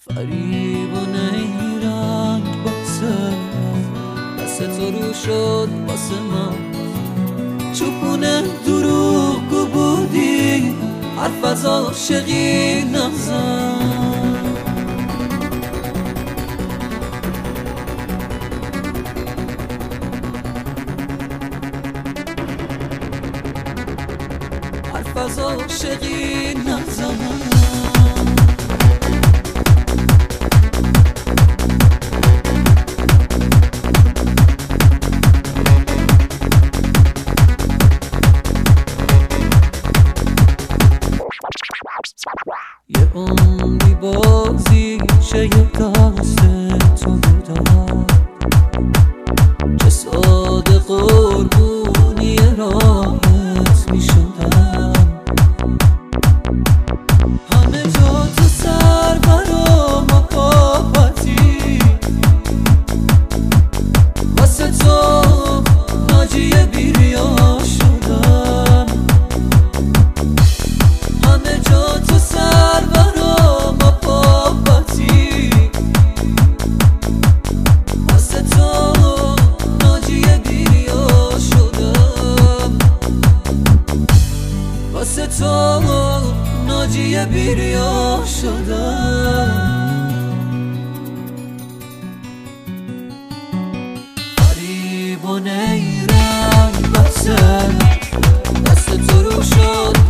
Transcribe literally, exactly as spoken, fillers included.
فریب و نیرنگ باسه دست تو رو شد باسه من، چوبونه دروغ بودی حرف از عاشقی نزن. حرف از عاشقی نزن. یه عمری بازی چه یه دست تو بودم، چه ساده قربونی راحت می شدم. همه جا تو سر برا محبتی، واسه تو ناجی بیریا شدم. همه جا تو سر برا محبتی، واسه تو ناجی بیریا شدم. واسه تو ناجی بیریا شدم. فریب و نیرنگ بسه دست تو رو شد